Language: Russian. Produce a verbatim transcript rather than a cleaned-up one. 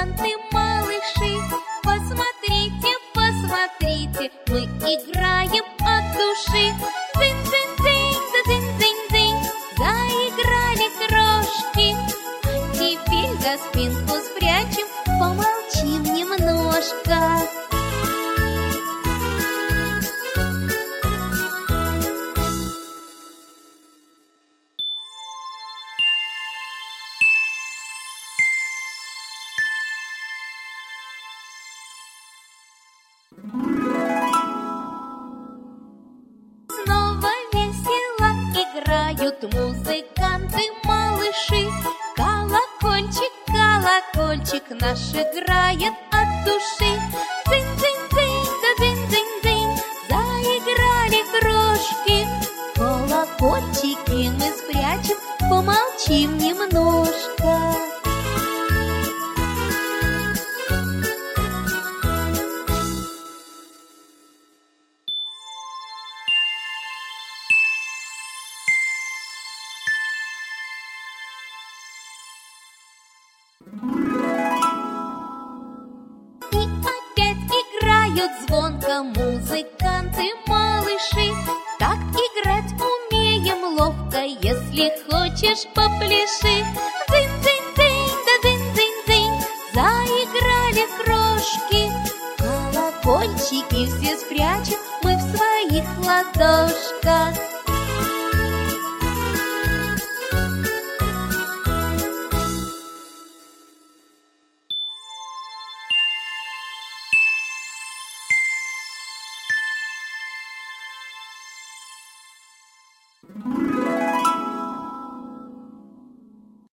музыканты, малыши, посмотрите, посмотрите, мы играем от души. Дзынь-дзынь-дзынь, да дзынь-дзынь-дзынь, заиграли крошки. А теперь за спинку спрячем, помолчим немножко. Снова весело играют музыканты, малыши. Колокольчик, колокольчик наш играет от души. Дзынь-дзынь-дзынь, да дзынь-дзынь-дзынь, заиграли крошки. Колокольчики мы спрячем, помолчим немножко. И опять играют звонко музыканты, малыши. Так играть умеем ловко, если хочешь, попляши. Дзынь-дзынь-дзынь, да дзынь-дзынь-дзынь, заиграли крошки. Колокольчики все спрячем мы в своих ладошках.